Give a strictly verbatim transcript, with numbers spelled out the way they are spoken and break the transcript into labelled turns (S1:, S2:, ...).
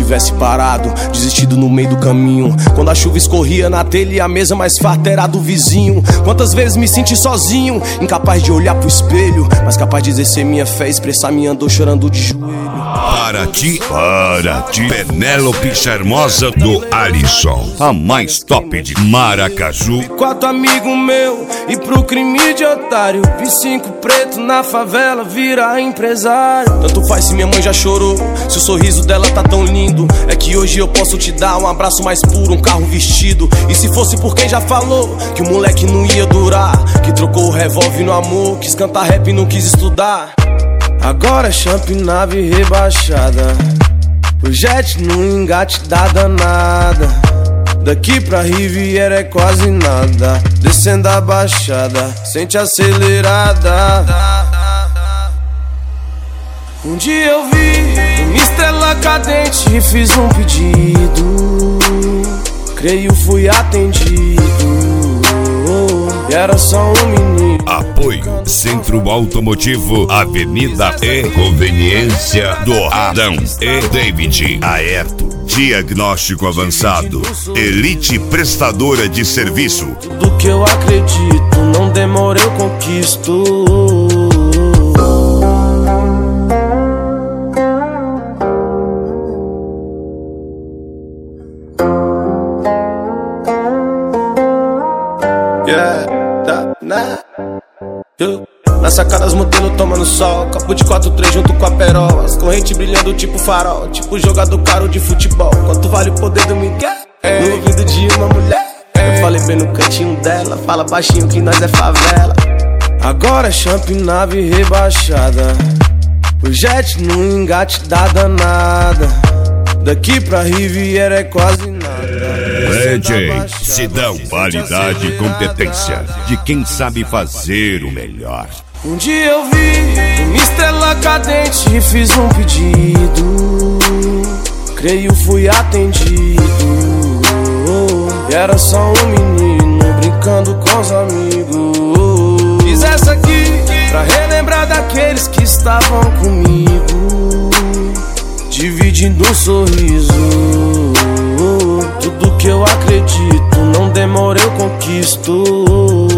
S1: tivesse parado, desistido no meio do caminho. Quando a chuva escorria na telha e a mesa mais farta era do vizinho. Quantas vezes me senti sozinho, incapaz de olhar pro espelho, mas capaz de exercer minha fé, expressar minha dor chorando de joelho.
S2: Para ti, para ti, Penélope Charmosa do Alisson, a mais top de Maracaju.
S1: Quatro amigos meu e pro crime de otário, vi cinco pretos na favela virar empresário. Tanto faz se minha mãe já chorou, se o sorriso dela tá tão lindo. É que hoje eu posso te dar um abraço mais puro, um carro vestido. E se fosse por quem já falou que o moleque não ia durar, que trocou o revólver no amor, quis cantar rap e não quis estudar. Agora é champ nave rebaixada, o jet no engate da danada. Daqui pra Riviera é quase nada, descendo a baixada, sente acelerada. Um dia eu vi uma estrela cadente e fiz um pedido, creio fui atendido, e era só um menino.
S2: Apoio Centro Automotivo, Avenida E, Conveniência do Adão e David Aerto. Diagnóstico avançado, Elite Prestadora de Serviço.
S1: Tudo que eu acredito, não demora eu conquisto. Yeah, tá, né? Eu, na sacada as modelos tomando sol, copo de quatro três junto com a perola, as correntes brilhando tipo farol, tipo jogador caro de futebol. Quanto vale o poder do Miguel? É. No ouvido de uma mulher. É. Eu falei bem no cantinho dela, fala baixinho que nós é favela. Agora é champ nave rebaixada, o jet no engate da danada. Daqui pra Riviera é quase nada.
S2: D J Sidão, qualidade e competência de quem sabe fazer o melhor.
S1: Um dia eu vi uma estrela cadente e fiz um pedido, creio fui atendido, e era só um menino brincando com os amigos. Fiz essa aqui pra relembrar daqueles que estavam comigo, dividindo um sorriso. Tudo que eu acredito, não demora eu conquisto.